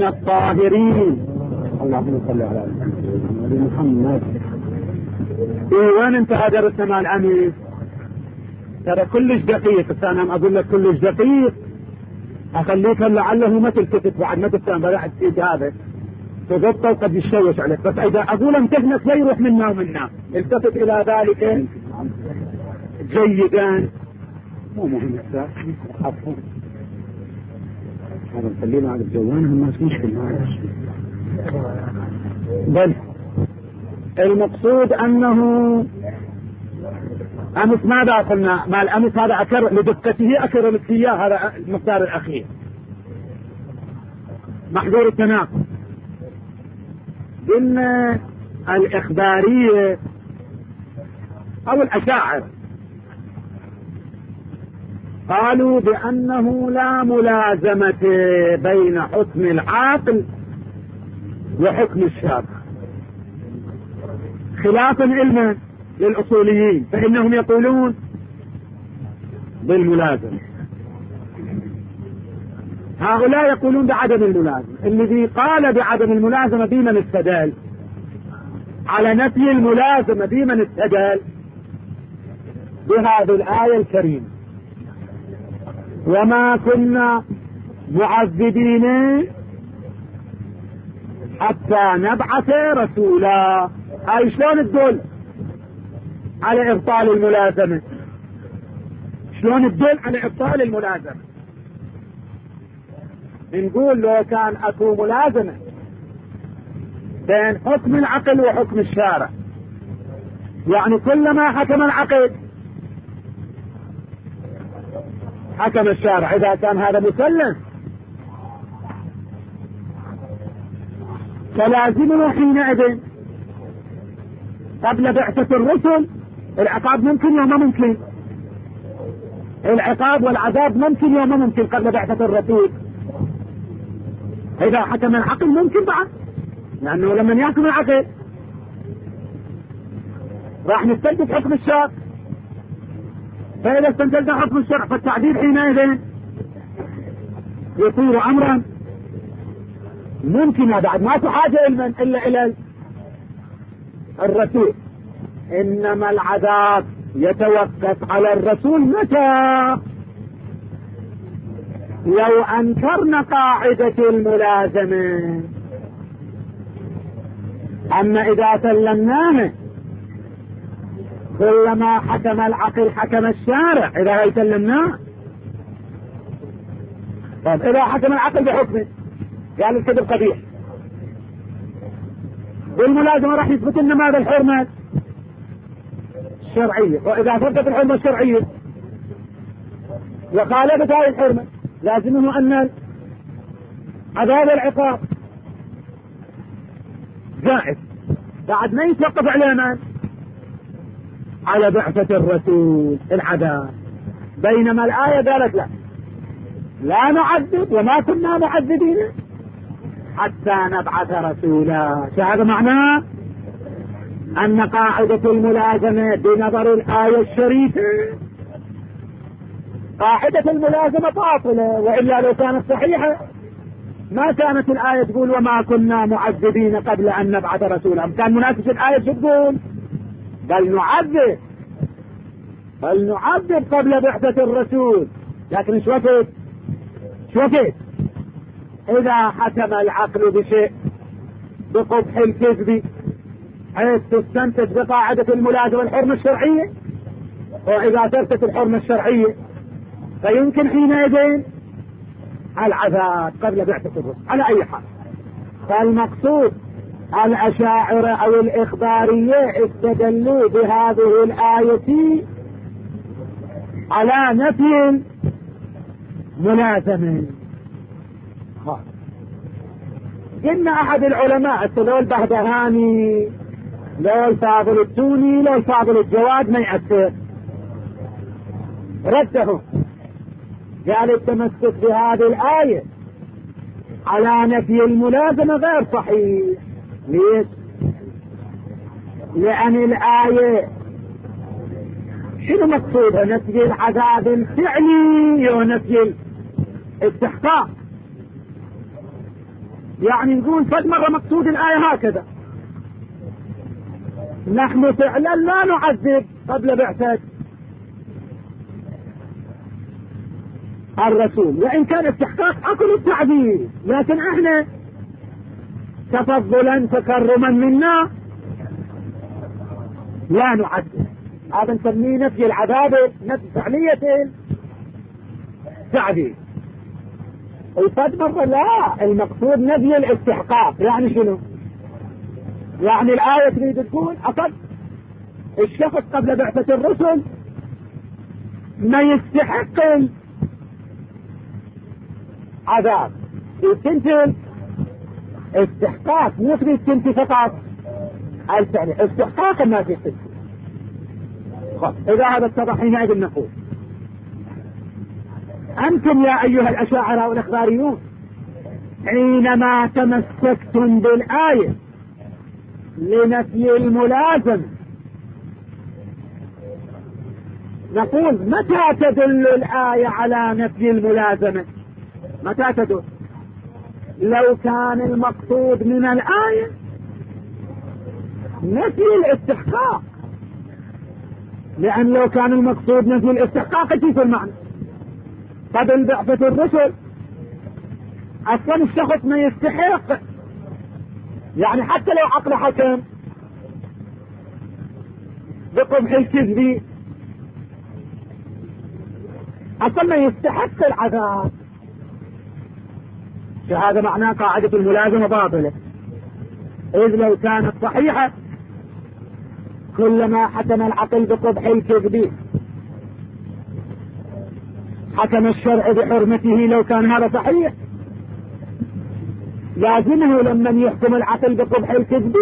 الطاهرين. اللهم صل على محمد. وين انتهى درسنا مع الأمس؟ ترى كلش دقيق. انا اقول لك كلش دقيق، اخليك لعله ما تلتفت بعد ما تفهم بلعت فيك هذا تغطى وقد يشوش عليك. بس اذا اقول امتهنك لا يروح منا ومنا، التفت الى ذلك جيدا. مو مهم هذا نخلينا على الجوان، الناس مشكلة. بل المقصود انه امس ماذا قلنا؟ ما الامس هذا اكرر لدقته، اكرر لك اياه. هذا المقدار الاخير محظور التناقض. قلنا الاخباريه او الاشاعره قالوا بانه لا ملازمه بين حكم العاقل وحكم الشارع، خلافا علما للأصوليين فإنهم يقولون بالملازمة. هؤلاء يقولون بعدم الملازمة. الذي قال بعدم الملازمة بمن استدل على نفي الملازمة بمن استدل بهذه الآية الكريمة: وما كنا معذبين حتى نبعث رسولا. هاي شلون تدل على إبطال الملازمة؟ شلون تدل على إبطال الملازمة؟ نقول لو كان أكو ملازمة بين حكم العقل وحكم الشارع، يعني كلما حكم العقل حكم الشارع، إذا كان هذا مسلم فلازمه حينئذ قبل بعثة الرسل العقاب ممكن وما ممكن، العقاب والعذاب ممكن وما ممكن قبل بعثة الرسول. إذا حكم العقل ممكن بعد، لأنه لما يحكم العقل راح نستنتج حكم الشرع، فإذا استنتجنا حكم الشرع فالتعديل حينئذ يصير أمرا ممكن. بعد ما في حاجة إلا إلى الرسول. إنما العذاب يتوقف على الرسول متى؟ لو أنكرنا قاعدة الملازمة. أما إذا سلمناه كلما حكم العقل حكم الشارع، إذا هي سلمناه. طيب إذا حكم العقل بحكمه قال الكذب قبيح، بالملازمة راح يثبت لنا ماذا؟ الحرمة الشرعية. وإذا ثبتت الحرمة الشرعية وخالفت هذه الحرمة لازمه أن عذاب العقاب زائد. بعد ما يتوقف على من؟ على بعثة الرسول العذاب. بينما الآية قالت لا نعذب وما كنا معذبين حتى نبعث رسولا. فهذا معناه أن قاعدة الملازمة بنظر الآية الشريفة قاعدة الملازمة باطلة، وإلا لو كانت صحيحة ما كانت الآية تقول وما كنا معذبين قبل أن نبعث رسولا. كان مناسب الآية شو تقول؟ بل نعذب قبل بعثة الرسول. لكن شو وقت إذا حكم العقل بشيء بقبح الكذب حيث تستنتج بقاعدة الملازمة الحرمة الشرعية، وإذا ثبتت الحرمة الشرعية فيمكن حينئذ العذاب قبل بعثة الرسل. على أي حال فالمقصود الأشاعرة أو الإخبارية استدلوا بهذه الآية على نفي الملازمة. إن أحد العلماء لو البهدهاني لو الفاضل التوني لو الفاضل الجواد ما يأثر رده، قال التمسك بهذه الآية على نفي الملازمة غير صحيح. ليش؟ لأن الآية شنو مقصودها؟ نفي العذاب الفعلي ونفي الاستحقاق. يعني نقول فد مرة مقصود الآية هكذا: نحن فعلا لا نعذب قبل بعثة الرسول، وإن كان استحقاق أكل التعذيب، لكن احنا تفضلا تكرما منا لا نعذب. هذا نسميه نفي العذاب، نفي فعلية التعذيب. الفد مرة لا، المقصود نفي الاستحقاق. يعني شنو؟ يعني الآية تريد تقول أصد الشخص قبل بعثة الرسل ما يستحق العذاب، يمكن استحقاق، مو تريد تنتي فقط الفعل، استحقاق ما في التنتي. إذا هذا اتضح حينئذ نقول: أنتم يا أيها الأشاعرة والإخباريون حينما تمسكتم بالآية لنفي الملازمة، نقول متى تدل الآية على نفي الملازمة؟ متى تدل؟ لو كان المقصود من الآية نفي الاستحقاق، لأن لو كان المقصود نفي الاستحقاق كيف المعنى؟ قبل بعثة الرسل أصلا الشخص ما يستحق، يعني حتى لو عقل حكم بقبح الكذب أصلا ما يستحق العذاب. فهذا معناه قاعدة الملازمة باطلة، إذ لو كانت صحيحة كلما حكم العقل بقبح الكذب حكم الشرع بحرمته. لو كان هذا صحيح لازمه لما يحكم العقل بقبح الكذب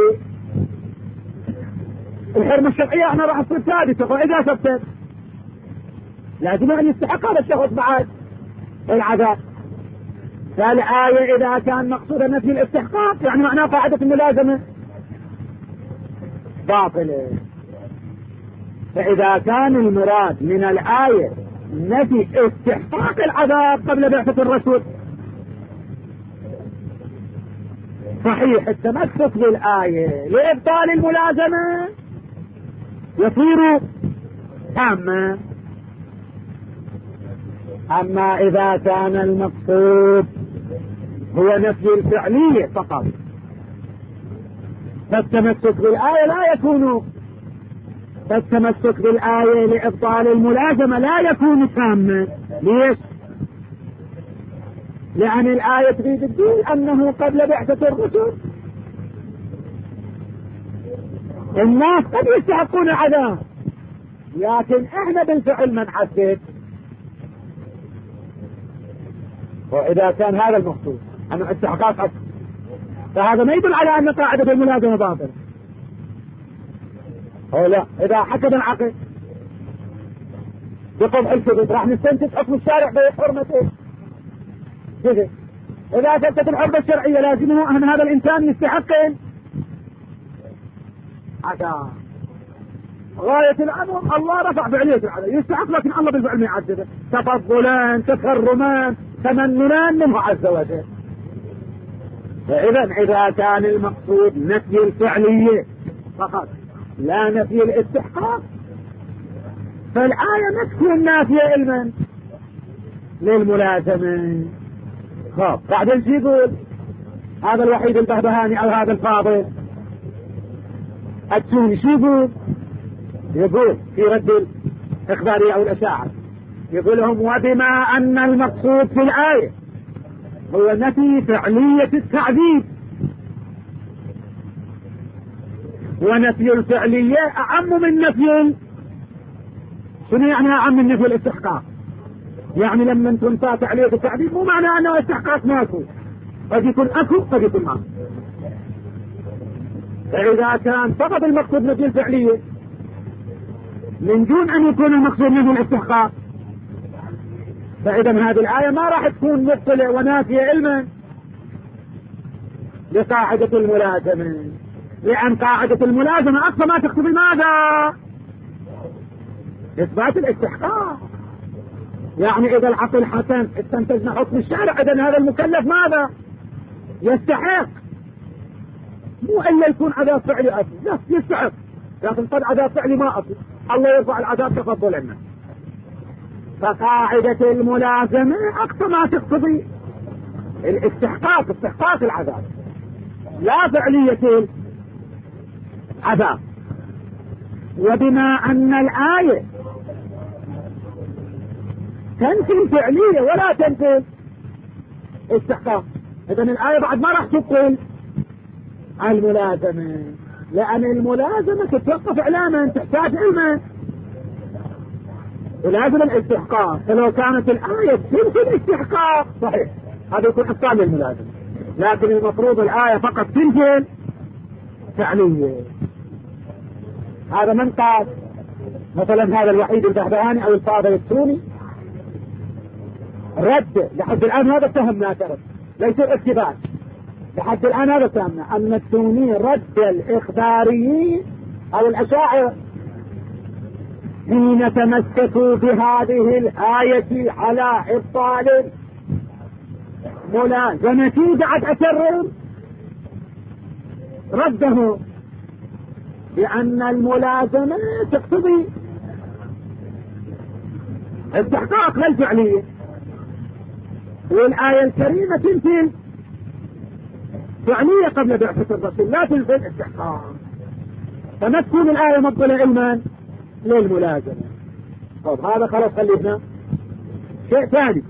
الحرمة الشرعية انا راح تصير ثابتة، فإذا ثبتت لازم أن يستحق هذا الشخص بعد العذاب. فالآية إذا كان مقصودا نفي الاستحقاق يعني معناه قاعدة الملازمة باطلة. فإذا كان المراد من الآية نفي استحقاق العذاب قبل بعثة الرسول صحيح التمسك بالآية لإبطال الملازمة يصير تاما. أما إذا كان المقصود هو نفي الفعلية فقط فالتمسك بالآية لا يكون، فالتمسك بالآية لإبطال الملازمة لا يكون تاما. ليش؟ لأن الآية تريد تقول أنه قبل بعثة الرسل الناس قد يستحقون عذاب، لكن احنا بالفعل ما نعذب. وإذا كان هذا المقصود أنه استحقاق أكثر فهذا ما يدل على أن قاعدة الملازمة باطلة. أو لا، إذا حكم العقل بقبح الكذب راح نستنتج حكم الشارع بحرمته كذب. إذا ثبتت الحرمة الشرعية لازمه أن هذا الإنسان يستحق عذاب. غاية الأمر الله رفع فعلية العذاب، يستحق لكن الله بالفعل ما يعذبه تفضلا تكرما تمننا منه عز وجل. فإذا إذا كان المقصود نفي الفعلية فقط لا نفي الاستحقاق فالآية ما تكون نافية علما للملازمة. خاف بعدين شو يقول هذا الوحيد البهبهاني أو هذا الفاضل التوني؟ شو يقول في رد الإخبارية أو الأشاعرة، يقول لهم وبما أن المقصود في الآية هو نفي فعلية التعذيب ونفي الفعلية أعم من نفي. شنو يعني أعم من نفي الاستحقاق؟ يعني لما تنفى فعلية التعذيب مو معنى أنه استحقاق ماكو، قد يكون أكو قد يكون ماكو. فإذا كان فقط المقصود نفي الفعلية من دون أن يكون المقصود نفي الاستحقاق فإذا هذه الآية ما راح تكون مبطلة ونافية علما لقاعدة الملازمة، لأن قاعدة الملازمة أصلا ما تقتضي ماذا؟ إثبات الاستحقاق. يعني إذا العقل حسن استنتجنا حكم الشارع إذن هذا المكلف ماذا؟ يستحق، مو إلا يكون عذاب فعلي أصل، لا يستحق، لكن قد عذاب فعلي ما أصل، الله يرفع العذاب تفضلا منه. فقاعدة الملازمة أقصى ما تقتضي الاستحقاق، استحقاق العذاب، لا فعلية العذاب. وبما أن الآية تنفي الفعلية ولا تنفي استحقاق، إذن الآية بعد ما راح تبطل الملازمة، لأن الملازمة تتوقف إعلاما، تحتاج علما، ولازم الاستحقاق. فلو كانت الآية تنفي الاستحقاق صحيح هذا يكون إبطال للملازمة، لكن المفروض الآية فقط تنفي فعلية. هذا من قال مثلا هذا الوحيد البهبهاني أو الفاضل السوني رد لحد الآن هذا اتهمنا، ترى ليس الاثبات، لحد الآن هذا اتهمنا أن السوني رد الإخباريين أو الأشاعرة حين تمسكوا بهذه الآية على إبطال ملازمة بعد أسرهم، رده بأن الملازمة تقتضي استحقاق للفعلية، والآية الكريمة تنفي فعلية قبل بعثة الرسول، لا تنفي الاستحقاق، فما تكون الآية مبطلة علما للملازمة. طب هذا خلاص خلينا شيء ثاني،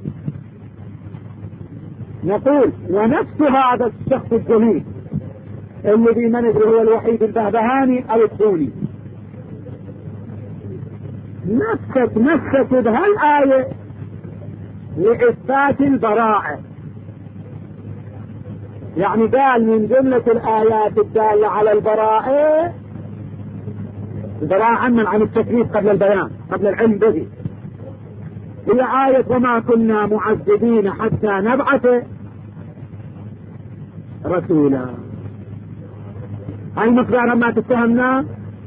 نقول ونفس هذا الشخص الجميل الذي ما ندري هو الوحيد البهبهاني أو السوني نفست بهالآية لإثبات البراءة، يعني قال من جملة الآيات الدالة على البراءة البراءة عن التكليف قبل البيان قبل العلم به، هي آية وما كنا معذبين حتى نبعث رسولا. هاي مقدار ما تتهمنا،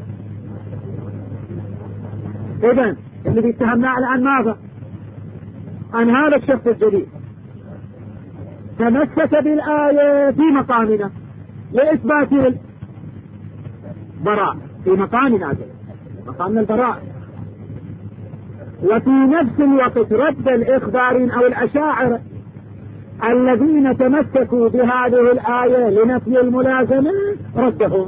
إذن اللي بيتهمنا الآن ماذا؟ عن هذا الشخص الجديد تمسك بالآية في مقامنا لإثبات البراء، في مقامنا مقامنا البراء، وفي نفس الوقت رد الإخبارين أو الأشاعرة الذين تمسكوا بهذه الآية لنفي الملازمة ردهم.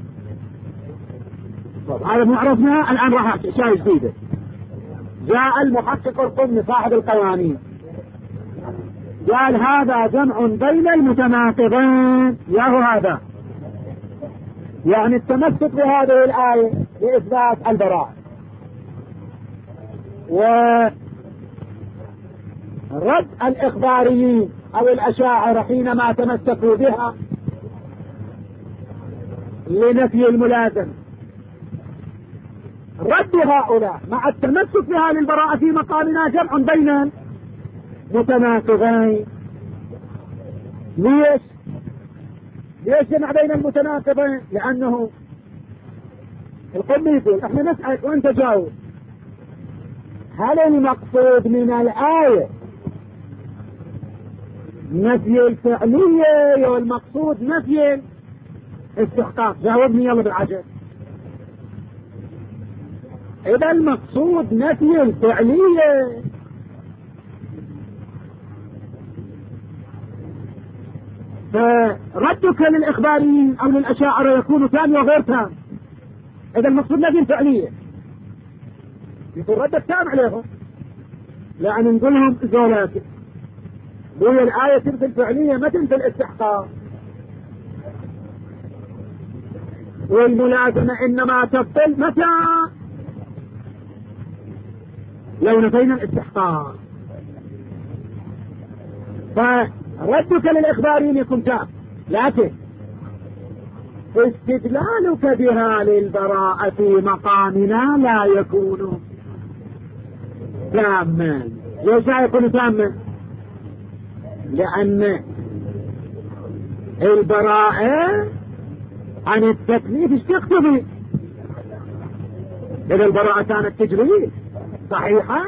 هذا معرفنا. الآن راح أشياء جديدة. جاء المحقق القمي صاحب القوانين قال هذا جمع بين المتناقضين، ياهو هذا يعني التمسك بهذه الآية لإثبات البراءة ورد الإخباريين أو الأشاعرة حينما تمسكوا بها لنفي الملازمة، رد هؤلاء مع التمسك بها للبراءة في مقامنا جمع بين متناقضين. ليش جمع بين المتناقضين؟ لأنه القمي يقول احنا نسألك وانت جاوب، هل المقصود من الآية نفي الفعلية والمقصود نفي الاستحقاق؟ جاوبني يلا بالعجل. إذا المقصود نفي الفعلية فردك للإخباريين أو للأشاعرة يكون تام وغير تام. إذا المقصود نفي الفعلية يكون ردك تام عليهم، لأن نقول لهم زولاتي وهي الآية تنفي الفعلية ما تنفي الاستحقاق، والملازمة إنما تبطل متى؟ لو نفينا الاستحقاق. فردك للإخبارين يكون تام، لكن استدلالك بها للبراءة في مقامنا لا يكون تاما. ليش لا يكون تاما؟ لأن البراءة عن التكليف ايش تقتضي؟ إذا البراءة كانت تجريد صحيحة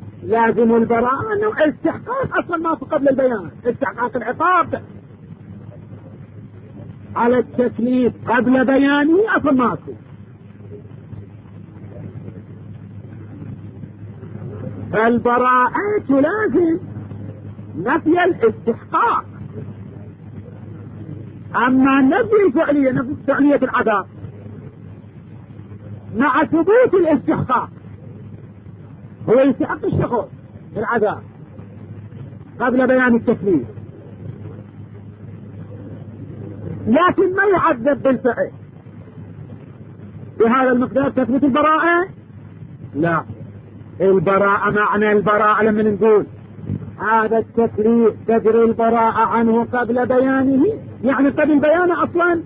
لازم البراءة أنه استحقاق أصلا ما قبل البيان، استحقاق العقاب على التكليف قبل بيانه أصلا ماكو. فالبراءة لازم نفي الاستحقاق. أما نفي الفعلية، نفي فعلية العذاب مع ثبوت الاستحقاق، هو يستحق الشخص العذاب قبل بيان التكليف، لكن ما يعذب بالفعل. بهذا المقدار تثبت البراءة؟ لا. البراءة معنى البراءة لما نقول هذا التكليف تجري البراءة عنه قبل بيانه، يعني قبل بيانه أصلا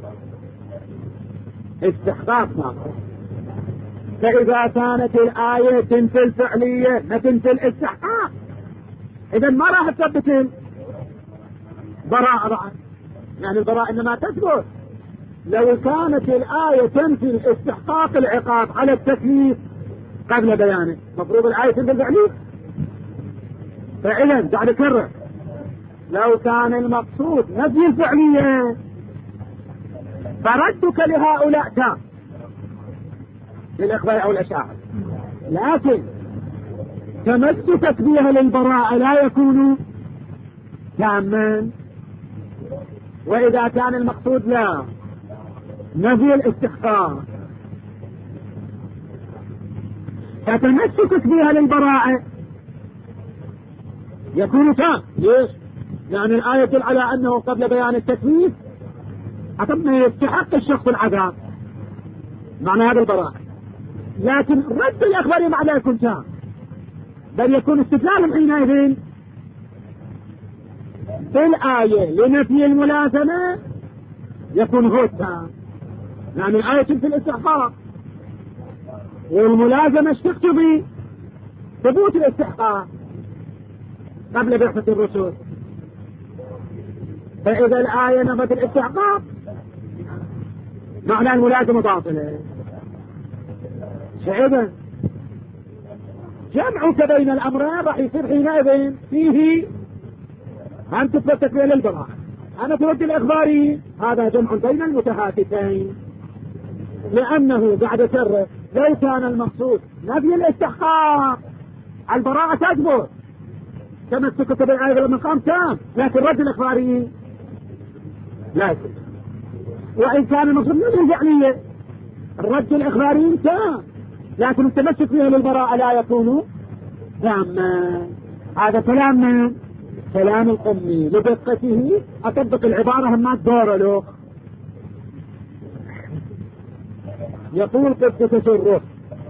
استحقاق ناقص. فإذا كانت الآية تنفي الفعلية ما تنفي الاستحقاق، إذا ما راح تثبت البراءة بعد، يعني البراءة إنما تثبت لو كانت الآية تنفي الاستحقاق العقاب على التكليف قبل بيانه. مفروض الآية تنفي الفعلية. فإذا قاعد أكرر، لو كان المقصود نفي الفعلية فردك لهؤلاء تام للإخبار أو الأشاعرة، لكن تمسكك بها للبراءة لا يكون تاما. وإذا كان المقصود لا نفي الاستحقاق فتمسكك بها للبراءة يكون تام. ليش؟ يعني الآية تدل على أنه قبل بيان التكليف أتم يستحق الشخص العذاب، معنى هذا البراءة. لكن رد الأخبار مع لا يكون تام، بل يكون استدلال حينئذ بالآية لنفي الملازمة يكون هو تام، يعني الآية تنفي الاستحقاق والملازمة تقتضي ثبوت الاستحقاق قبل بعثة الرسل. فإذا الآية نفت الاستحقاق معنى الملازمة باطلة. فإذا جمعك بين الأمرين راح يصير حينئذ فيه أن تثبت فيه للبراءة. أنا ترد الإخباري هذا جمع بين المتهاتفين، لأنه بعد شر لو كان المقصود نفي الاستحقاق البراءة تثبت تمسكك بالآية بالمقام تام، لكن رد الإخباري لا يثبت. وإن كان المقصود نفي الفعلية الرد الإخباري تام، لكن التمسك فيها للبراءة لا يكون تاما. هذا كلام كلام القمي لدقته، أطبق العبارة ما تدور له. يقول قد تتصرف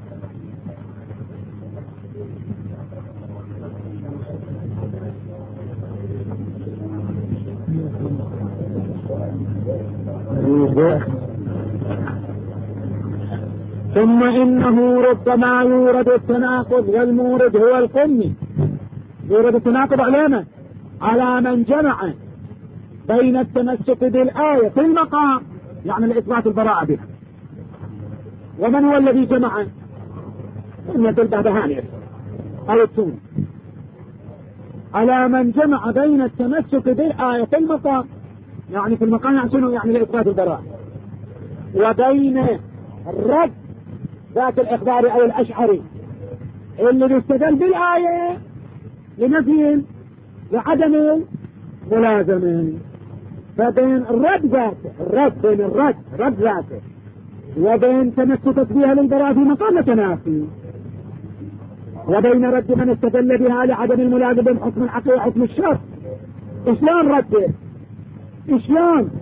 ثم إنه ربما يورد التناقض، والمورد هو القمي. يورد التناقض علامة على من جمع بين التمسك بالآية في المقام، يعني الإثبات البراءة بها. ومن هو الذي جمع؟ إن البهبهاني أو التوني. على من جمع بين التمسك بالآية في المقام، يعني في المقام يعني شنو؟ يعني الإثبات البراءة، وبين الرد ذات الإخبار أو الأشعري اللي بيستدل بالآية لنفي لعدم ملازمة. فبين الرد ذاته، الرد بين رد ذاته وبين تمسكت بها للبراءة في مقام تنافي، وبين رد من استدل بها لعدم الملازمة بحكم العقل وحكم الشرع. إشلون رده؟ إشلون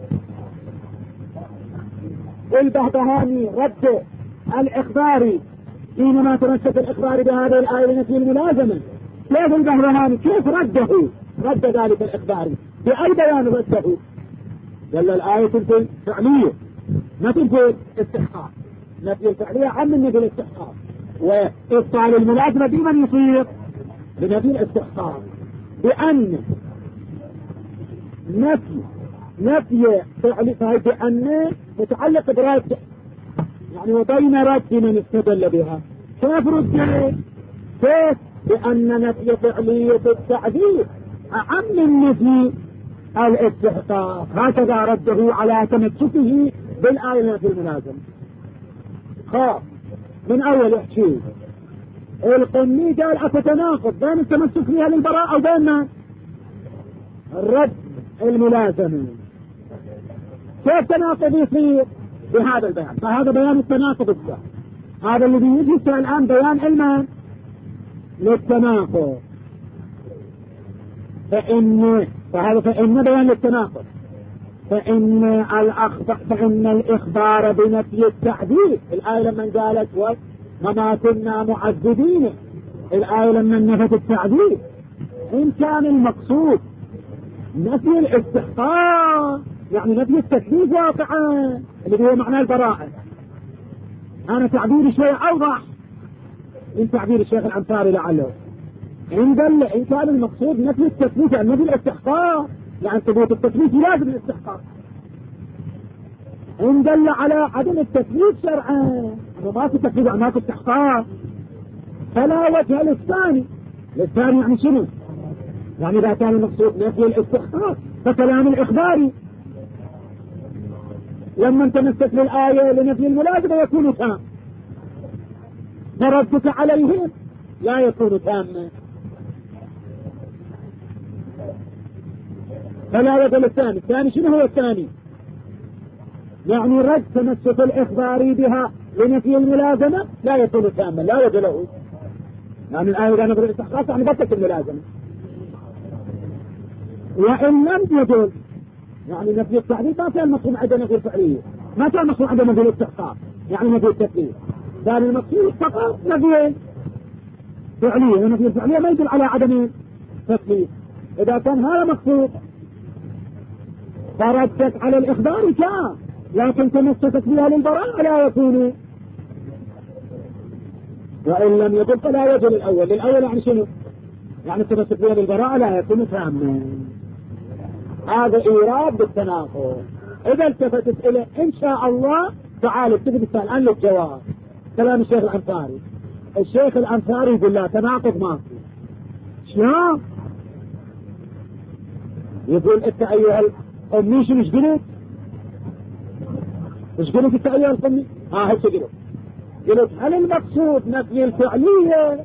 البهبهاني رد الإخباري حينما تمسك الإخبار بهذه الآية لنفي الملازمة؟ كيف البهبهاني كيف رده؟ رد ذلك الإخباري بأي بيان رده؟ قال الآية تنفي فعلية ما تنفي استحقاق، نفي الفعلية عن النفي الاستحقاق، وإبطال الملازمة بمن يصير بنفي الاستحقاق، بأن نفي فعل بأن متعلق برد، يعني وبين رد من استدل بها. كيف رد؟ كيف؟ بأن نفي فعلية التعذيب أعم من نفي الاستحقاق. هكذا رده على تمسكه بالآية في الملازمة. خاف من أول يحكي القمي قال أتتناقض بين التمسك فيها للبراءة وبين الرد الملازمة. كيف تناقض يصير بهذا البيان؟ فهذا بيان التناقض السهل. هذا الذي يجي الآن بيان علما للتناقض. فإن بيان للتناقض فإن الإخبار بنفي التعذيب، الآية لما قالت وما كنا معذبين، الآية لما نفت التعذيب، إن كان المقصود نفي الاستحقاق يعني نفي التكليف واقعا اللي هو معنى البراءة. أنا تعبيري شوي أوضح من تعبير الشيخ الأنصاري لعله. إن كان المقصود نفي التكليف يعني نفي الاستحقاق، يعني ثبوت التكليف لازم الاستحقاق. إن دل على عدم التكليف شرعا وما في تكليف ما في استحقاق فلا وجه للثاني. للثاني يعني شنو؟ يعني إذا كان المقصود نفي الاستحقاق فكلام الإخباري لما تمسك للآية لنفي الملازمة يكون تام، فردك عليهم لا يكون تاما. فلا وجه للثاني. الثاني شنو هو الثاني؟ يعني رد تمسك الإخباري بها لنفي الملازمة لا يكون تاما، لا وجه له. يعني الآية إذا نفي الاستحقاق يعني بطلت الملازمة. وإن لم يجوز يعني نفي التعذيب ما كان مفهوم عدم نفي الفعلية، ما كان مفهوم عدم نفي الاستحقاق يعني نفي التكليف. كان المقصود فقط نفي فعلية، ونفي الفعلية ما يدل على عدم التكليف. إذا كان هذا مقصود فردت على الإخبار كان، لكن تمسكت بها للبراءة لا يكون. وإن لم يجب فلا يجب للأول. للأول يعني شنو؟ يعني تمسك بها للبراءة لا يكون تاما. هذا إيراد بالتناقض. إذا التفتت إليه إن شاء الله تعالوا تجد الآن للجواب. كلام الشيخ الأنصاري. الشيخ الأنصاري يقول لا تناقض ما في. شلون؟ يقول أنت أيها الأمي شو مش قلت؟ مش قلت أنت أيها الأمي؟ هيك قلت. قلت هل المقصود نفي الفعلية؟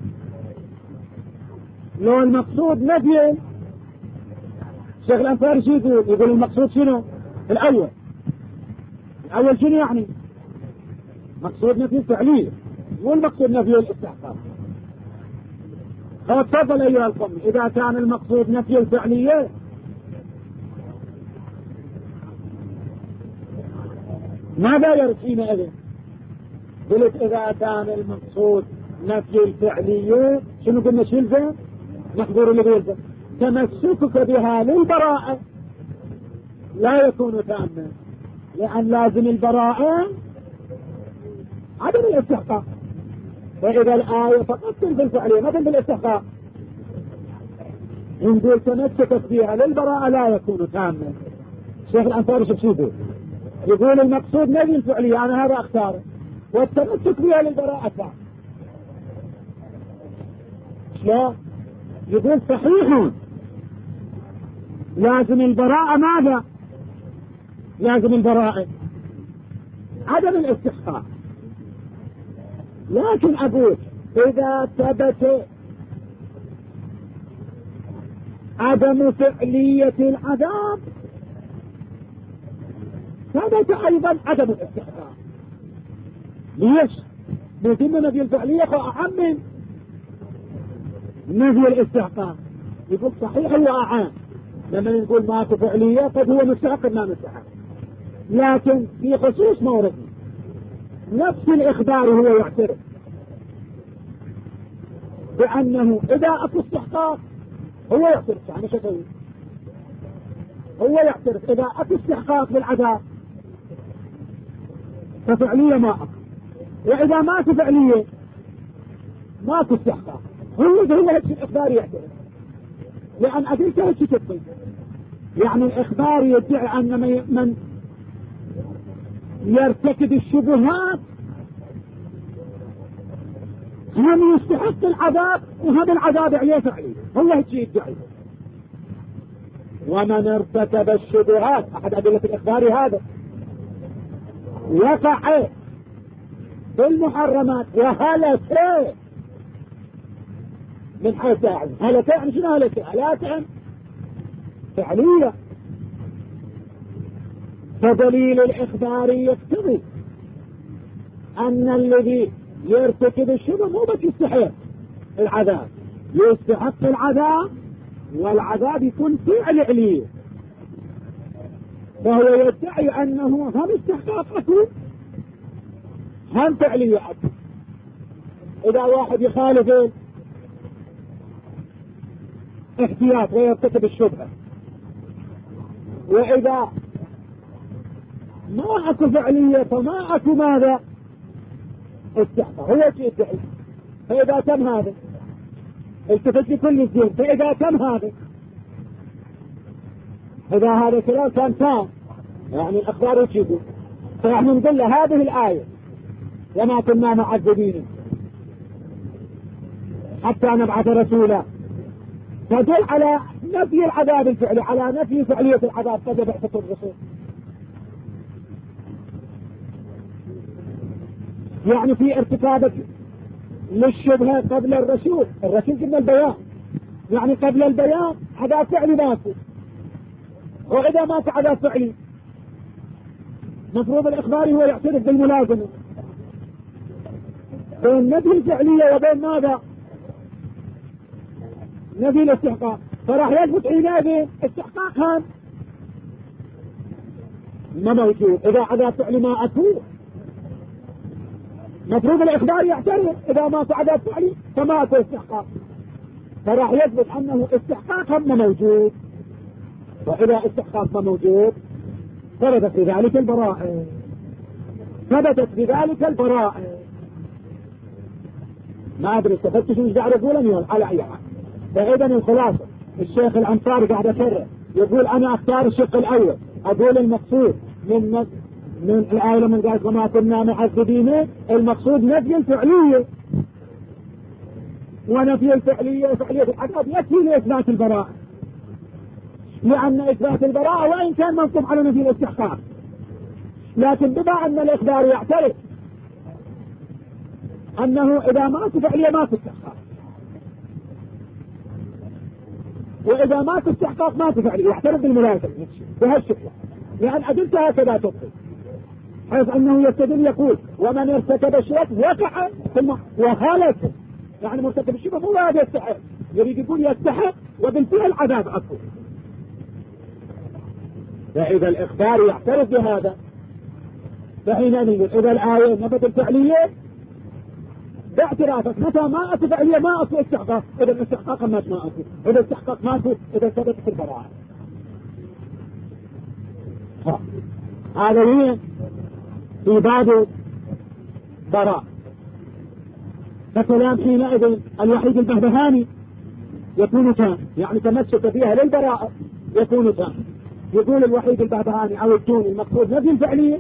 لو المقصود نفي الشيخ الأنصاري شو يقول؟ يقول المقصود شنو؟ الأول شنو يعني؟ مقصود نفي الفعلية والمقصود نفي الاستحقاق. تفضل أيها القوم. إذا كان المقصود نفي الفعلية ماذا يرد حينئذ؟ قلت إذا كان المقصود نفي الفعلية شنو قلنا شلزة؟ محظور اللي بيلزم تمسكك بها للبراءة لا يكون تاما، لأن لازم البراءة عدم الاستحقاق. فإذا الآية فقط تنفي الفعلية ما تنفي الاستحقاق نقول تمسكت بها للبراءة لا يكون تاما. الشيخ الأنصاري شو يقول المقصود نفي الفعلية أنا هذا أختاره والتمسك بها للبراءة تام. لا يقول صحيح لازم البراءة ماذا؟ لازم البراءة عدم الاستحقاق. لكن أقول إذا ثبت عدم فعلية العذاب ثبت أيضا عدم الاستحقاق. ليش؟ لكن نفي الفعلية أعم من نفي الاستحقاق. يقول صحيح هو أعم لما نقول ما فعلية قد هو مستحق ما مستحق، لكن في خصوص مورد نفس الإخبار هو يعترف بأنه إذا أكو استحقاق هو يعترف يعني شكوي هو يعترف إذا أكو استحقاق بالعذاب ففعلية ما أكو، وإذا ما أكو فعلية ما أكو استحقاق. هو هيك الإخبار يعترف، لأن أدلته هيك تبقي. يعني الإخبار يدعي أن من يرتكب الشبهات هم يستحق العذاب وهذا العذاب عليه فعلي، هو هيك يدعي. ومن ارتكب الشبهات أحد أدلة الإخبار هذا وقع في المحرمات وهلك من حيث هلك يعني شنو هلك؟ هلاك فعلية. فدليل الإخبار يقتضي أن الذي يرتكب الشبه مو بس يستحق العذاب، يستحق العذاب والعذاب يكون فعل عليه، فهو يدعي أنه هم استحقاقه هم فعلية. إذا واحد يخالف احتياط ويرتكب الشبهة، وإذا ما أكو فعلية فما أكو ماذا استحقاق، هو شيء يدعي. فإذا تم هذا التفت لكل الدين، فإذا تم هذا إذا هذا كلام كان تام يعني الأخبار يجيبه، فنحن نقول له هذه الآية وما كنا معذبين حتى نبعث رسولا تدل على نفي العذاب الفعلي، على نفي فعلية العذاب قد بعثة الرسول. يعني في ارتكابك للشبهة قبل الرسول قبل البيان، يعني قبل البيان عذاب فعلي ماكو، وإذا ماكو عذاب فعلي مفروض الإخباري هو يعترف بالملازمة بين نفي الفعلية وبين ماذا؟ نفي الاستحقاق، فراح يثبت حينئذ استحقاق هم ما موجود. إذا عذاب فعلي ما أكو مفروض الإخبار يعترف إذا ما عذاب فعلي فما أكو استحقاق، فراح يثبت أنه استحقاق هم موجود، وإذا استحقاق ما موجود ثبتت بذلك البراءة، ثبتت بذلك البراءة. ما أدري استفدت شو داعي أقول على أي حال. فإذا الخلاصة الشيخ الأنصاري قاعد يكرر يقول أنا أختار الشق الأول، أقول المقصود من الآية من قالت وما كنا معذبين، المقصود نفي الفعلية، ونفي الفعلية وفعلية العذاب يكفي لإثبات البراءة، لأن إثبات البراءة وإن كان منصوب على نفي الاستحقاق، لكن بما أن الإخبار يعترف أنه إذا ما فعلية ما استحقاق، وإذا ما استحقاق ما فعلية، يعترف بالملازمة بهالشكل، لأن أدلتها هكذا تبطل، حيث أنه يستدل يقول ومن ارتكب الشرك وقع وهلك، يعني مرتكب الشبه مو واحد يستحق، يريد يقول يستحق وبالفعل عذاب أكبر. فإذا الإخبار يعترف بهذا فحينئذ إذا الآية نفت الفعلية باعترافك متى ما أكو فعلية ما أكو استحقاق، إذا الاستحقاق ما أكو، إذا استحقاق ما أكو، إذا ثبتت البراءة. هذا هي في باب براء. فكلام حينئذ الوحيد البهبهاني يكون تام، يعني تمسك فيها للبراءة يكون تام. يقول الوحيد البهبهاني أو الجوني المقصود نفي الفعلية،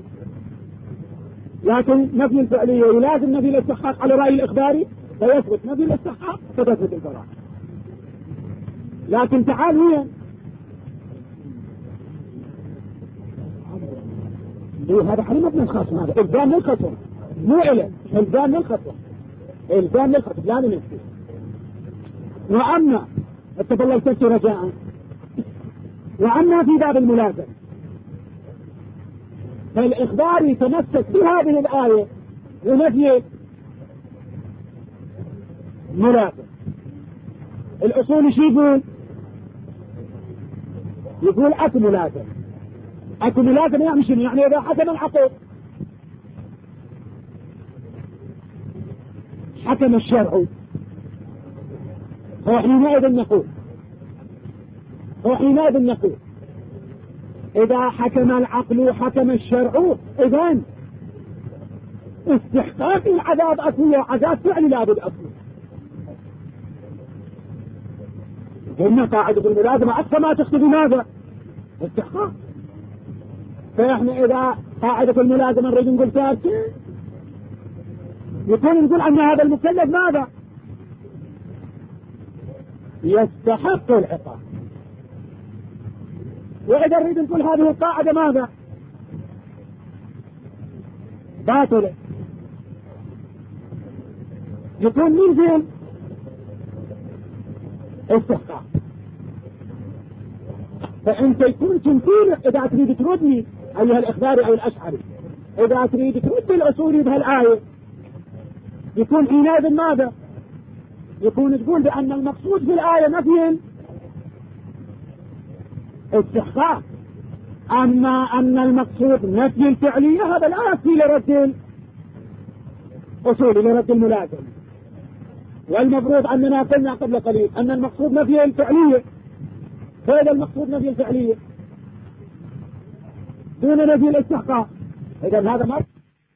لكن نفي الفعلية يلازم نفي الاستحقاق على رأي الإخباري، فيثبت نفي الاستحقاق فتثبت البراءة. لكن تعال هي هذا حريم ابن الخصم، هذا إلزام للخصم مو إله، إلزام للخصم، إلزام للخصم لا ننفي. وأما اتفضل الكسر رجاء، وأما في باب الملازمة فالإخبار يتمسك بهذه الآية ونفي ملازم. الأصول شو يقول أكو ملازم، أكو ملازم يعني شنو؟ يعني إذا حكم العقل حكم الشرع وحينئذ نقول إذا حكم العقل وحكم الشرع إذن استحقاق العذاب أكو، عذاب فعلي لابد أكو. قلنا قاعدة الملازمة أكثر ما تقتضي ماذا؟ استحقاق. فإحنا إذا قاعدة الملازمة نريد نقول ثابتة يكون نقول أن هذا المكلف ماذا؟ يستحق العقاب. وإذا نريد نقول هذه القاعدة ماذا؟ باطلة، يكون ملزم استحقاق. فأنت يكون تمثيل إذا تريد تردني أيها الإخباري أو الأشعري، إذا تريد ترد الأصولي بهالآية يكون حينئذ ماذا؟ يكون تقول بأن المقصود بالآية نفي استحقاق، أما أن المقصود نفي الفعلية هذا لا يكفي لرد الأصولي، لرد الملازمة. والمفروض أننا قلنا قبل قليل أن المقصود نفي الفعلية، فإذا المقصود نفي الفعلية دون نفي الاستحقاق، إذا هذا ما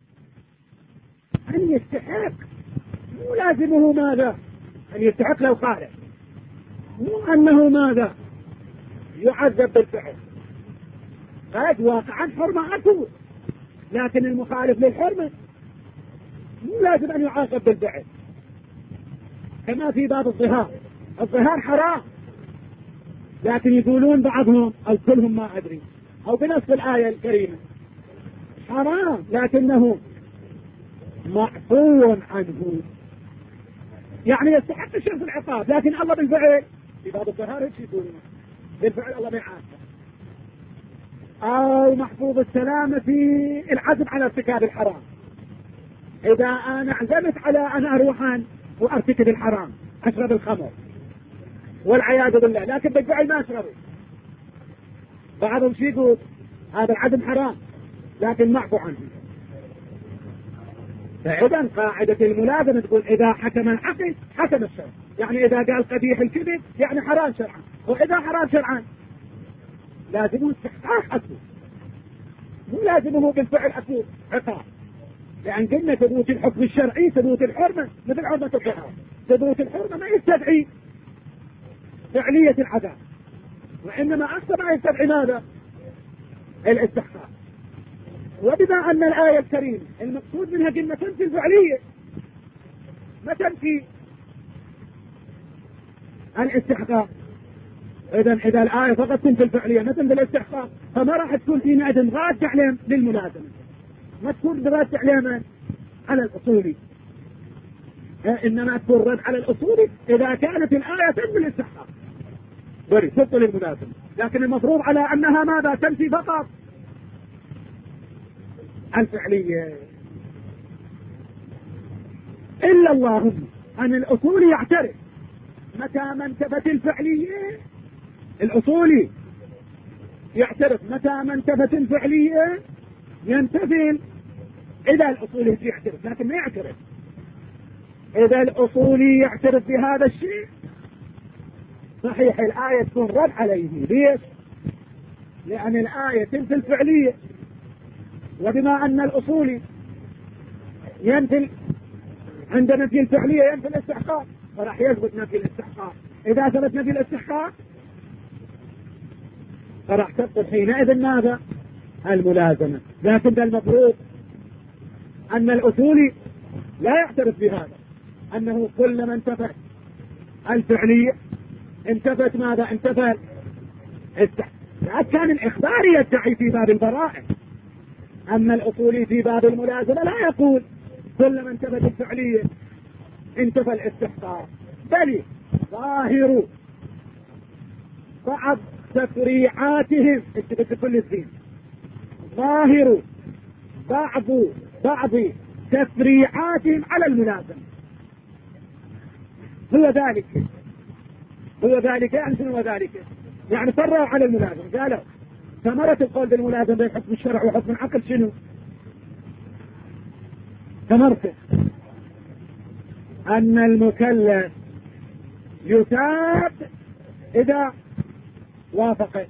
أن يستحق، مو لازمه ماذا؟ أن يستحق لو قال، مو أنه ماذا؟ يعذب بالفعل. قد واقعا حرمة أكو، لكن المخالف للحرمة مو لازم أن يعاقب بالفعل. كما في باب الظهار، الظهار حرام، لكن يقولون بعضهم أو كلهم ما أدري أو بنفس الآية الكريمة حرام لكنه معفو عنه، يعني يستحق شرف العقاب، لكن الله بالفعل في باب الظهار ايش يقولون؟ بالفعل الله بيعاقب. أو محفوظ السلامة في العزم على ارتكاب الحرام، إذا أنا عزمت على أن أروح وأرتكب الحرام، أشرب الخمر والعياذ بالله، لكن بالفعل ما أشربه، بعضهم شي يقول هذا العزم حرام لكن معفو عنه. فإذا قاعدة الملازمة تقول إذا حكم العقل حكم الشرع، يعني إذا قال قبيح الكذب يعني حرام شرعا، وإذا حرام شرعا لازمه استحقاق أكيد، مو لازمه بالفعل أكيد عقاب، لأن قلنا ثبوت الحكم الشرعي ثبوت الحرمة مثل حرمة الظهار، ثبوت الحرمة ما يستدعي فعلية العذاب، وإنما أكثر ما يستدعي ماذا؟ الاستحقاق. وبما أن الآية الكريمة المقصود منها قلنا تنفي الفعلية ما تنفي الاستحقاق، إذا الآية فقط تنفي الفعلية ما تنفي الاستحقاق، فما راح تكون في نادم راد تعليم للملازمة، ما تكون راد تعليم على الأصولي، إنما تكون رد على الأصولي إذا كانت الآية تنفي الاستحقاق بري تبطل الملازمة، لكن المفروض على أنها ماذا؟ تنفي فقط الفعلية. إلا اللهم أن الأصولي يعترف متى ما انتفت الفعلية، الأصولي يعترف متى ما انتفت الفعلية ينتفي، إذا الأصولي يعترف، لكن ما يعترف. إذا الأصولي يعترف بهذا الشيء صحيح الآية تكون رد عليه. ليش؟ لأن الآية تنفي الفعلية، وبما أن الأصولي ينفي عند نفي الفعلية ينفي الاستحقاق، فراح يثبت نفي الاستحقاق. إذا ثبت نفي الاستحقاق فراح تبطل حينئذ ماذا؟ الملازمة. لكن المفروض أن الأصولي لا يعترف بهذا، أنه كلما انتفت الفعلية انتفت ماذا؟ انتفت الاستحقاق. كان الإخباري يدعي في باب البراءة، أما الأصولي في باب الملازمة لا يقول كلما انتفت الفعلية انتفى الاستحقاق، بل ظاهر بعض تفريعاتهم انتبه كل الدين، ظاهر بعض تفريعاتهم على الملازمة هو ذلك يعني شنو ذلك؟ يعني فرعوا على الملازمة، قالوا ثمرة القول بالملازمة بين حكم الشرع وحكم العقل شنو؟ ثمرته أن المكلف يثاب إذا وافق،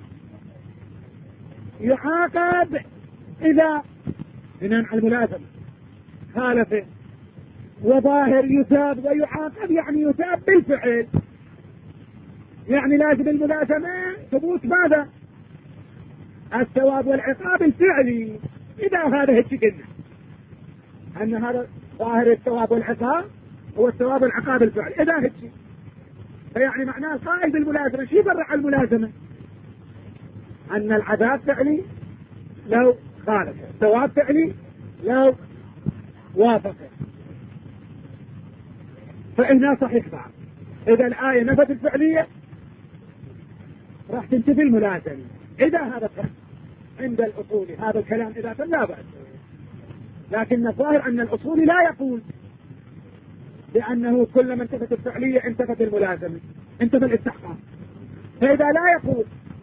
يعاقب إذا بناء على الملازمة خالفه، وظاهر يثاب ويعاقب يعني يثاب بالفعل، يعني لازم الملازمة ثبوت ماذا؟ الثواب والعقاب الفعلي. إذا هذا هيك قلنا أن هذا ظاهر الثواب والعقاب هو الثواب والعقاب الفعلي، إذا هيك فيعني معناه القائل بالملازمة شو يفرع الملازمة؟ أن العذاب فعلي لو خالف، الثواب فعلي لو وافق. فإنها صحيح بعض. إذا الآية نفت الفعلية راح تنتفي الملازمة. إذا هذا عند الأصول هذا الكلام إذا فلا بأس، لكن الظاهر أن الأصول لا يقول بأنه كلما انتفت الفعلية انتفت الملازمة، انتفى الاستحقاق. فإذا لا يقول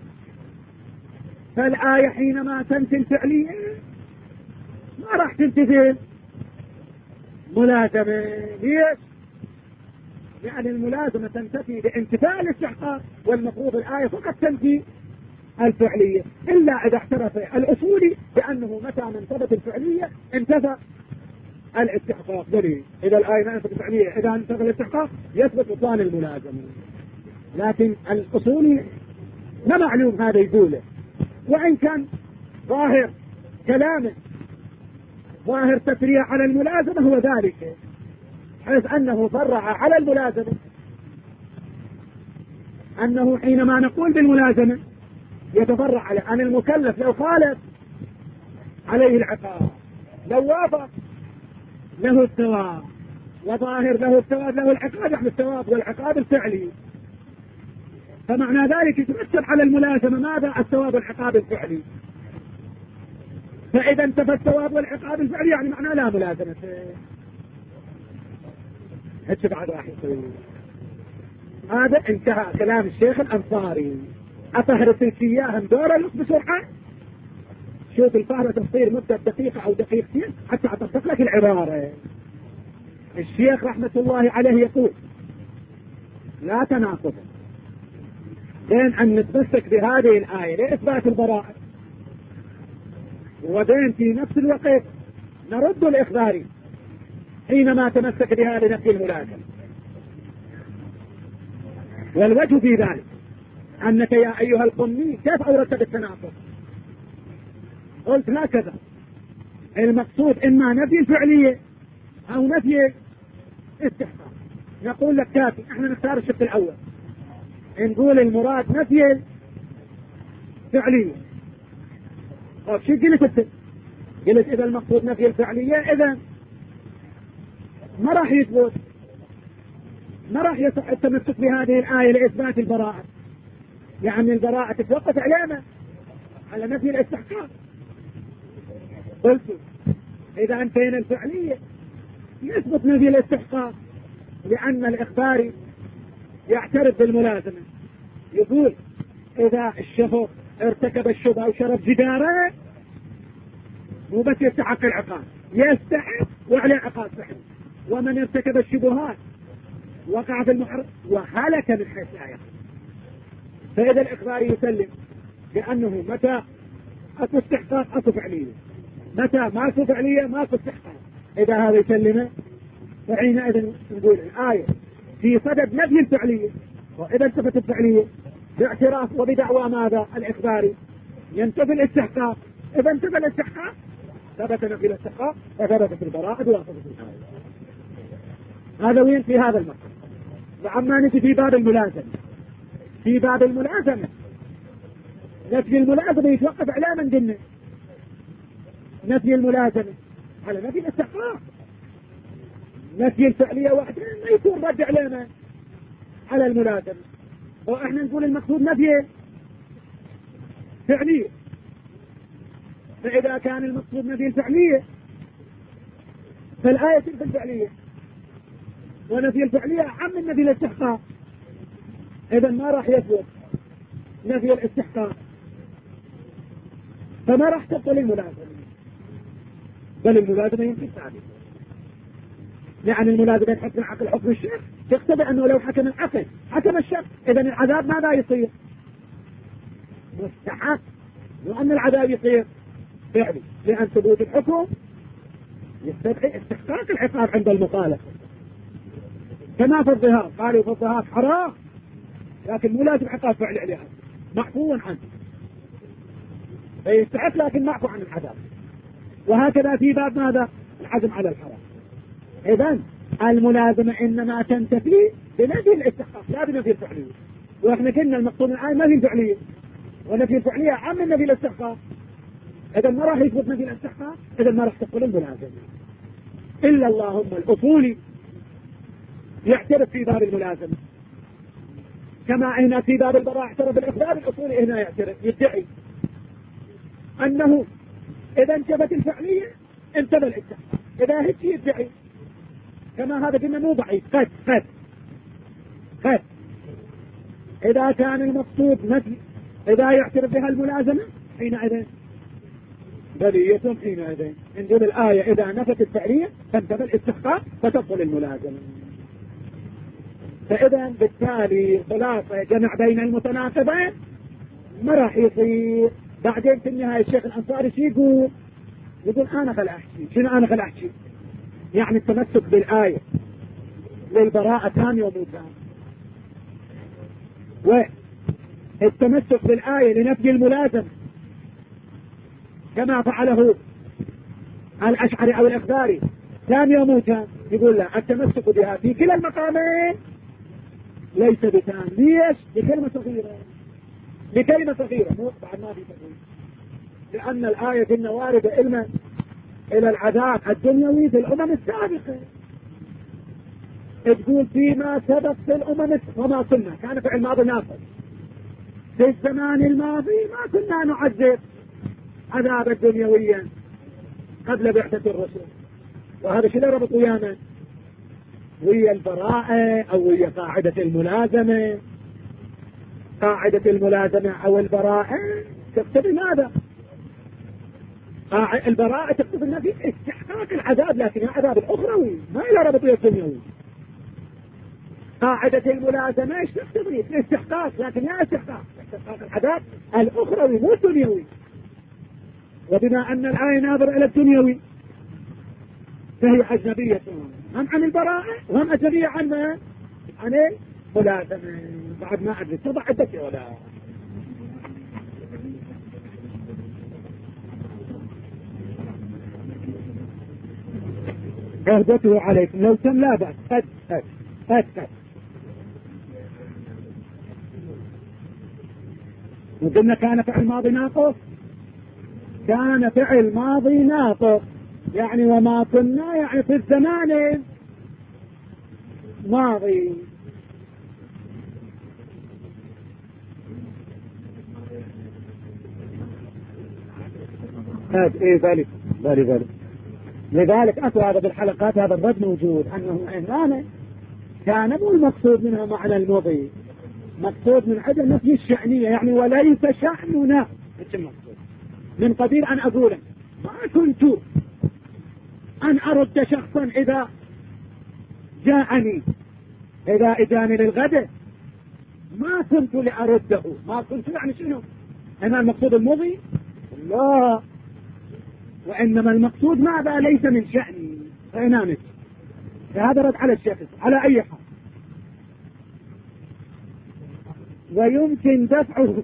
فالآية حينما تنتهي الفعلية ما راح تنتفي ملازمة. ليش؟ لأن الملازمة تنتفي بانتفاء الاستحقاق، والمفروض الآية فقط تنفي الفعلية، إلا إذا اعترف الأصولي بأنه متى ما انتفت الفعلية انتفى الاستحقاق. دليل إذا الآية ما انتفت الفعلية إذا انتفى الاستحقاق يثبت بطلان الملازمة. لكن الأصولي ما معلوم هذا يقوله، وإن كان ظاهر كلامه ظاهر تفريع على الملازمة هو ذلك، حيث أنه فرع على الملازمة أنه حينما نقول بالملازمة يتفرع على أن المكلف لو خالف عليه العقاب، لو وافق له الثواب، وظاهر له الثواب له العقاب، يعني الثواب والعقاب الفعلي. فمعنى ذلك يترتب على الملازمة ماذا؟ الثواب والعقاب الفعلي. فإذا انتفى الثواب والعقاب الفعلي يعني معناه لا ملازمة. هتش بعد واحد هذا انتهى كلام الشيخ الأنصاري. أفهرت إياهم دورة لك بسرعة. شوف الفهرة تصير مدة دقيقة أو دقيقتين حتى أطبق لك العبارة. الشيخ رحمة الله عليه يقول لا تناقض بين أن نتمسك بهذه الآية لإثبات البراءة، وبين في نفس الوقت نرد الإخباري حينما تمسك بها لنفي الملازمة. والوجه في ذلك أنك يا أيها القمي كيف أوردت بالتناقض؟ قلت هكذا: المقصود إما نفي الفعلية أو نفي استحقاق. نقول لك كافي، احنا نختار الشق الأول، نقول المراد نفي الفعلية. طيب شو قلت انت؟ قلت إذا المقصود نفي الفعلية إذا ما راح يثبت، ما راح يصح التمسك بهذه الآية لإثبات البراءة، يعني البراءة تتوقف على نفي الاستحقاق. قلت إذا انتهينا الفعلية يثبت نفي الاستحقاق، لأن الإخباري يعترف بالملازمة، يقول إذا الشخص ارتكب الشبهة وشرب جدارة مو بس يستحق العقاب، يستحق وعليه عقاب فعلي. ومن ارتكب الشبهات وقع في المحرم وهلك من حيث لا يخاف. فإذا الإخباري يسلم بأنه متى أكو استحقاق أكو فعلية، متى ما أكو فعلية ما أكو استحقاق. إذا هذا يسلمه فحينئذ نقول الآية في صدد نفي الفعلية، وإذا انتفت الفعلية باعتراف وبدعوى ماذا؟ الإخباري ينتفي الاستحقاق. إذا انتفى الاستحقاق ثبت نفي الاستحقاق وثبتت البراءة وثبتت الآية. هذا وين في هذا المقام. وعما نجي في باب الملازمة، في باب الملازمة نفي الملازمة يتوقف على من قلنا نفي الملازمة على نفي الاستحقاق. نفي الفعلية واحدة ما يكون رد علينا على الملازمة، وإحنا نقول المقصود نفي فعلية. فإذا كان المقصود نفي الفعلية فالآية تنفي الفعلية، ونفي الفعلية عم من نفي الاستحقاق. إذا ما راح يثبت نفي الاستحقاق، فما راح تبطل الملازمة، بل الملازمة يمكن التعبير. لأن الملازمة يحكم العقل حكم الشرع، تقتضي أنه لو حكم العقل حكم الشرع، إذا العذاب ماذا يصير؟ مستحق، وأن العذاب يصير فعلي، لأن ثبوت الحكم يستدعي استحقاق العقاب عند المخالف. كما في الظهار، قالوا في الظهار حرام لكن مو لازم عقاب فعلي عليها، معفو عنه، فيستحق لكن معفو عن العذاب. وهكذا في باب ماذا؟ العزم على الحرام. إذن الملازمة إنما تنتفي بنفي الاستحقاق لا بنفي الفعلية. وإحنا قلنا المقصود الآن نفي الفعلية، ونفي الفعلية عام من نفي الاستحقاق. إذا ما راح يثبت نفي الاستحقاق، إذا ما راح تقبل الملازمة. إلا اللهم الأصولي يعترف في باب الملازمة، كما هنا في باب البراءة اعترف بالإخبار، الأصولي هنا يعترف يدعي أنه إذا انتبت الفعلية انتبه الاستحقاق. إذا هيك يدعي كما هذا قلنا مو ضعيف، قد إذا كان المقصود نفي، إذا يعترف بها الملازمة حينئذ بلية، حينئذ نقول الآية إذا نفت الفعلية فانتبه الاستحقاق فتبطل الملازمة. فإذا بالتالي خلاصة جمع بين المتناقضين ما راح يصير. بعدين في النهاية الشيخ الأنصاري شو يقول أنا خل أحكي. شنو أنا خل أحكي؟ يعني التمسك بالآية للبراءة تام ومو تام، والتمسك بالآية لنفي الملازمة كما فعله الأشعري أو الإخباري تام ومو تام. يقول لا، التمسك بها في كلا المقامين ليس بتام. ليش؟ بكلمة صغيرة مو بعد ما في تغيير، لأن الآية إن واردة إلى العذاب الدنيوي في الأمم السابقة. تقول فيما سبق في الأمم وما كنا، كان في الماضي ناقص، في الزمان الماضي ما كنا نعذب عذابا دنيويا قبل بعثة الرسل. وهذا شيء ربط ويانا ويا البراءة أو ويا قاعدة الملازمة. قاعدة الملازمة أو البراءة تقتضي ماذا؟ البراءة تقتضي النفي استحقاق العذاب، لكن العذاب الأخروي ما إلى ربط الدنيوي. قاعدة الملازمة ايش تقتضي؟ الاستحقاق، لكن لا استحقاق العذاب الأخروي مو الدنيوي. وبما أن الآية ناظرة إلى الدنيوي فهي أجنبية هم عن البراءة وهم أجنبية عن الملازمة. بعد ما أدري تضع عدتي ولا عهدته عليكم لو تم لا بأس. قد وقلنا كان فعل ماضي ناقص، كان فعل ماضي ناقص يعني وما كنا يعني في الزمان ماضي. ذلك لذلك أكو هذا بالحلقات هذا الرد موجود أنه إنانا كان مو المقصود منها معنى المضي، مقصود من عدم نفي الشأنية يعني وليس شأننا من قبيل أن أقول ما كنت أن أرد شخصا إذا جاءني، إذا إجاني للغد ما كنت لأرده. ما كنت يعني شنو؟ أنا المقصود المضي؟ لا، وإنما المقصود ماذا؟ ليس من شأني فإنامك. فهذا رد على الشخص على أي حال. ويمكن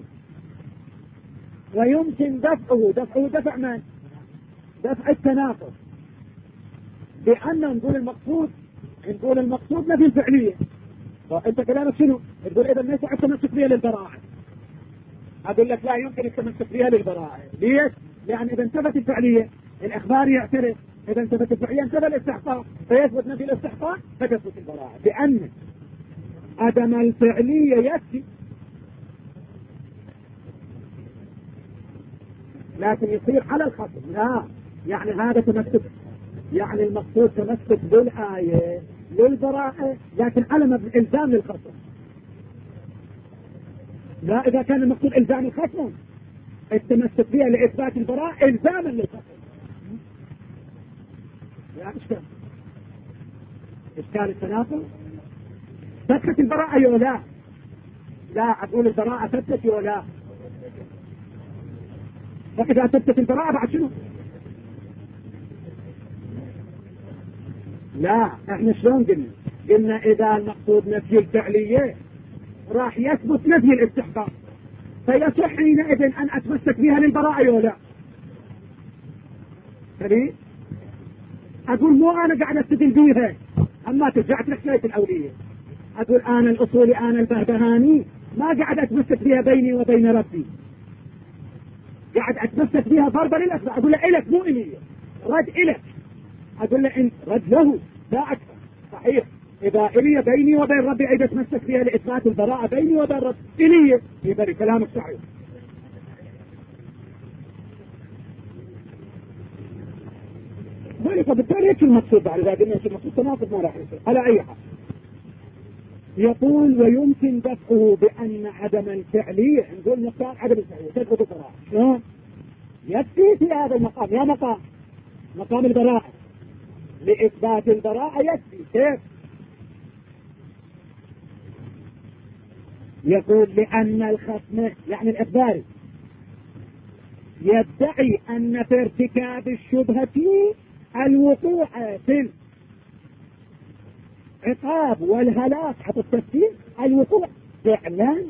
دفعه دفع من؟ دفع التناقض، بأن نقول المقصود نفي الفعلية. فأنت كلامك شنو؟ تقول إذا ليس التمسك بها للبراءة. أقول لك لا يمكن التمسك بها للبراءة. ليش؟ يعني إذا انتبت الفعلية الإخبار يعترف، إذا انتبت الفعلية انتبه الاستحقاق فيثبت نفي الاستحقاق فتثبت البراءة، بأن عدم الفعلية يكفي. لكن يصير على الخصم لا، يعني هذا تمسك، يعني المقصود تمسك بالآية للبراءة لكن على مبنى إلزام للخصم. لا، إذا كان المقصود إلزام الخصم التمسك بها لإثبات البراءة إلزاما للخصم. لا إشكال التناقض. ثبتت البراءة يا لا أقول البراءة ثبتت يا لا. فإذا ثبتت البراءة بعد شنو؟ لا، احنا شلون قلنا إذا المقصود نفي الفعلية راح يثبت نفي الاستحقاق فيصح حينئذ أن أتمسك بها للبراءة ولا سبيل. أقول مو أنا قاعد أستدل بيها، أما ترجعت لك شوية الأولية. أقول أنا الأصولي أنا البهبهاني ما قاعد أتمسك بها بيني وبين ربي، قاعد اتمسك بها ضربة للأكبر، اقول له الك مو الي، رد الك، اقول له انت رد له لا اكثر. صحيح اذا الي بيني وبين ربي اذا اتمسك فيها لاثبات البراءة بيني وبين ربي الي، يبقى كلامك صحيح. ذلك بالتالي هيك المقصود بعد ذلك انه المقصود تناقض ما راح يصير على اي حال. يقول ويمكن دفعه بان عدم الفعلية، نقول نقطة عدم الفعلية تدفع بصراحة شلون؟ يكفي في هذا المقام، يا مقام البراءة لإثبات البراءة يكفي. كيف؟ يقول لأن الخصم يعني الإخباري يدعي أن في ارتكاب الشبهة الوقوع في العقاب والهلاك حتى التفسير الوقوع فعلا،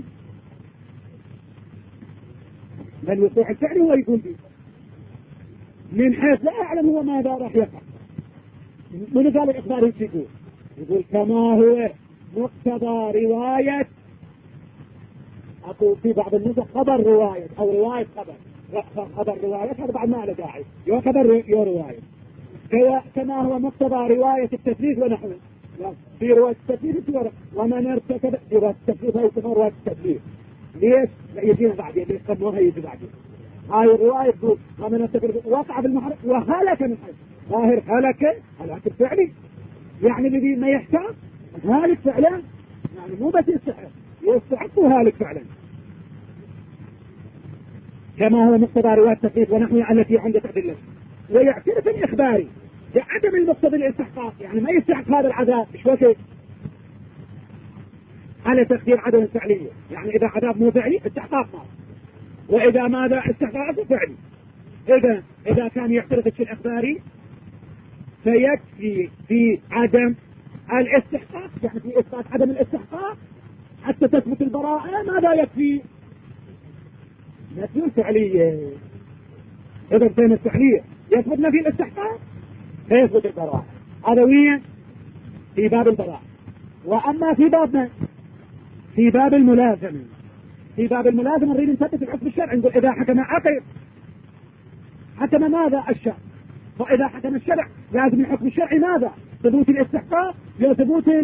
الوقوع الفعلي هو يقول به من حيث لا يعلم هو ماذا راح يقع. من قال الإخبار يقول كما هو مقتضى رواية، أقول في بعض النسخ خبر رواية أو رواية خبر رواية، هذا بعد ما له داعي، يو خبر يو رواية، كما هو مقتضى رواية التثليث ونحوه. في رواية التثليث ومن ارتكب رواية التثليث هي كما رواية التثليث. ليش؟ لا يجينا بعدين، ليش قدموها يجي بعدين. هاي الرواية تقول ومن ارتكب وقع بالمحرم وهلك من حيث ظاهر هلك الفعلي، يعني الذي ما يحتاج هالك فعلا، يعني مو بس يستحق هالك فعلا، كما هو مقتضى رواية التثليث ونحوها التي عند أدلة. ويعترف الإخباري بعدم المقتضى الاستحقاق، يعني ما يستحق هذا العذاب مش وقت على تقدير عدم الفعلية، يعني إذا عذاب مو فعلي استحقاق ما، وإذا ماذا استحقاق فعلي. إذا كان يعترف في الإخباري فيكفي في عدم الاستحقاق، يعني في إثبات عدم الاستحقاق حتى تثبت البراءة ماذا يكفي؟ نفي الفعلية. إذا كان الفعلية يثبت نفي الاستحقاق فيثبت البراءة، هذا وين؟ في باب البراءة. وأما في بابنا في باب الملازمة، في باب الملازمة نريد نثبت الحكم الشرعي، نقول إذا حكم عقل حكم ماذا؟ الشرع. فإذا حكم الشرع لازم الحكم الشرعي ماذا؟ ثبوت الاستحقاق، لو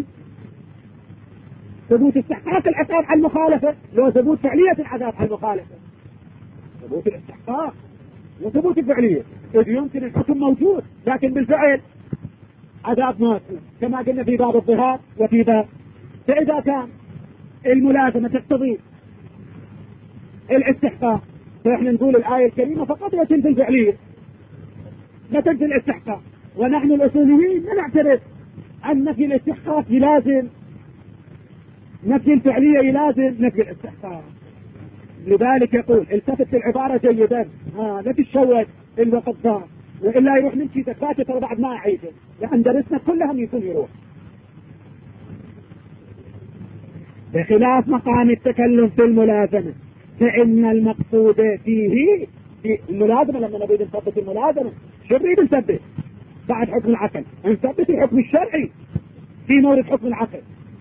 ثبوت استحقاق العقاب على المخالفة، لو ثبوت فعلية العذاب على المخالفة، ثبوت الاستحقاق وثبوت الفعلية. إذ يمكن الحكم موجود لكن بالفعل عذاب ماكو، كما قلنا في باب الظهار وفي باب. فإذا كان الملازمة تقتضي الاستحقاق فإحنا نقول الآية الكريمة فقط لا تنزل فعلية، لا تنزل الاستحقاق. ونحن الأصوليين لا نعترف أن نفي الاستحقاق يلازم نفي الفعلية، يلازم نفي الاستحقاق. لذلك يقول التفت العبارة جيدا، لا تتشوش الوقت ضاع، وإلا يروح من شيء تفاتي ترى بعد ما أعيده، لأن درسنا كلهم يكون يروح. بخلاف مقام التكلم في الملازمة فإن المقصود فيه في الملازمة، لما نريد نثبت الملازمة شو نريد نثبت؟ بعد حكم العقل نثبت الحكم الشرعي في مورد حكم العقل.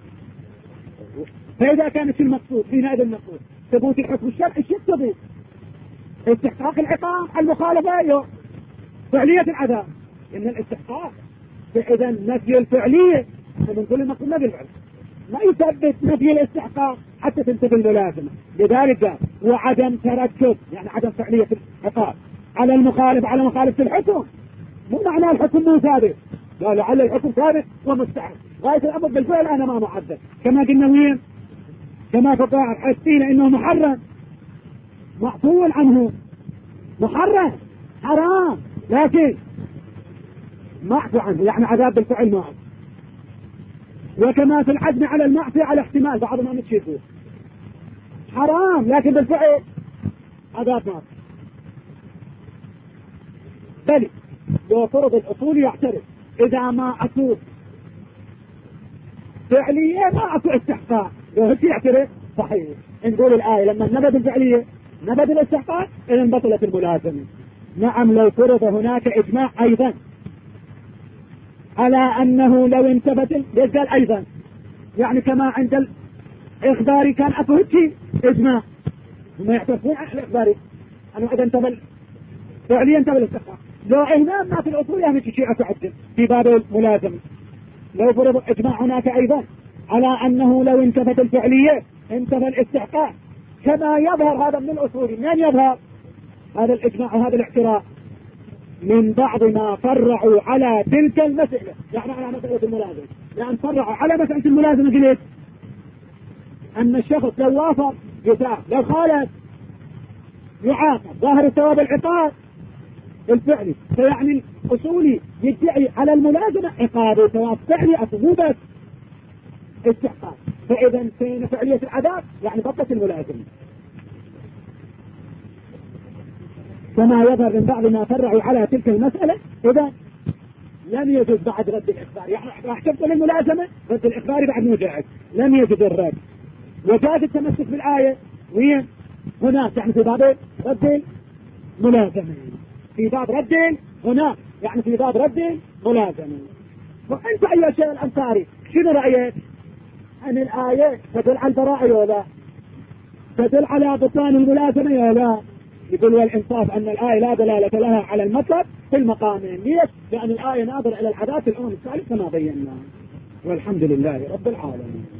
فإذا كانت المقصود في هذا المقصود ثبوت الحكم الشرعي، شو يقتضي؟ استحقاق العقاب المخالفة فعلية العذاب إن الاستحقاق. فإذا نفي الفعلية من كل المقصود نفي الفعل ما يثبت نفي الاستحقاق حتى تنتبه الملازمة. لذلك قال وعدم ترتب، يعني عدم فعلية العقاب على المخالف على مخالفة الحكم، مو معنى الحكم مو ثابت، لا لعل الحكم ثابت ومستحق غاية الأمر بالفعل أنا ما معذب، كما قلنا وين؟ كما فقاع حسين إنه محرم معفول عنه، محرم حرام لكن معفو عنه، يعني عذاب بالفعل معه. وكما في العزم على المعصية على احتمال بعض ما نتشيفه حرام لكن بالفعل عذاب معه. بل لو فرض الأصول يعترف إذا ما أكو فعلية ما أكو استحقاق، لو هيك يعترف صحيح. نقول الآية لما نبذ الفعلية نبذ الاستحقاق إذا بطلت الملازمة. نعم لو فرض هناك إجماع أيضا على أنه لو انتبت يزال أيضا، يعني كما عند الإخباري كان أكو هيك إجماع، هم يعترفون عن الإخباري أنا إذا انتبه فعليا انتبه الاستحقاق. لو إهمام ما في الأصول يعني شيء أتعدد في باب الملازمة. لو فرض إجماع هناك أيضا على أنه لو انتفت الفعلية انتفى الاستحقاق كما يظهر هذا من الأصول. من يظهر هذا الإجماع وهذا الاعتراف؟ من بعض ما فرعوا على تلك المسألة، يعني على مسألة الملازمة، لأن فرعوا على مسألة الملازمة قلت أن الشخص لو وافق يثاب، لو خالف يعاقب، ظاهر ثواب العقاب الفعلي. فيعني الأصولي يدعي على الملازمة عقاب وثواب فعلي أصبوبة استحقاق. فإذا كان فعلية العذاب يعني بطلت الملازمة كما يظهر من بعض ما فرعوا على تلك المسألة. إذا لم يجوز بعد رد الإخبار، يعني راح تبطل الملازمة، رد الإخبار بعد مجاعد لم يجوز الرد. وجاز التمسك بالآية وين هناك، يعني في باب رد الملازمة، في باب رد هناك، يعني في باب رد الملازمة. وأنت أيها الشيخ الأنصاري شنو رأيك؟ أن الآية تدل على البراءة ولا تدل على بطلان الملازمة ولا لا؟ يقول والإنصاف أن الآية لا دلالة لها على المطلب في المقامين. ليش؟ لأن الآية ناظرة إلى العادات الأمم الثالثة كما بينا. والحمد لله رب العالمين.